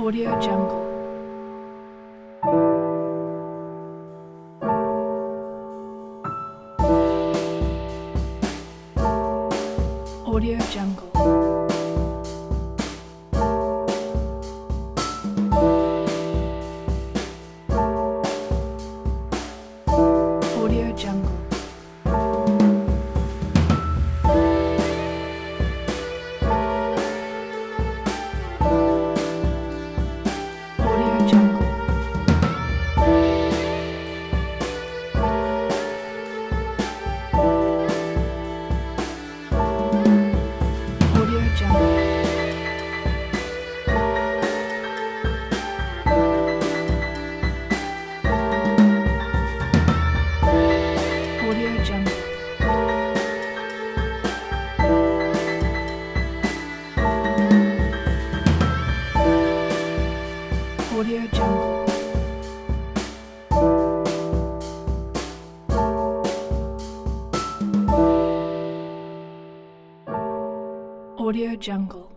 Audio Jungle. Audio Jungle. Audio Jungle. Audio Jungle. Audio Jungle. Audio Jungle. Audio Jungle. Audio Jungle.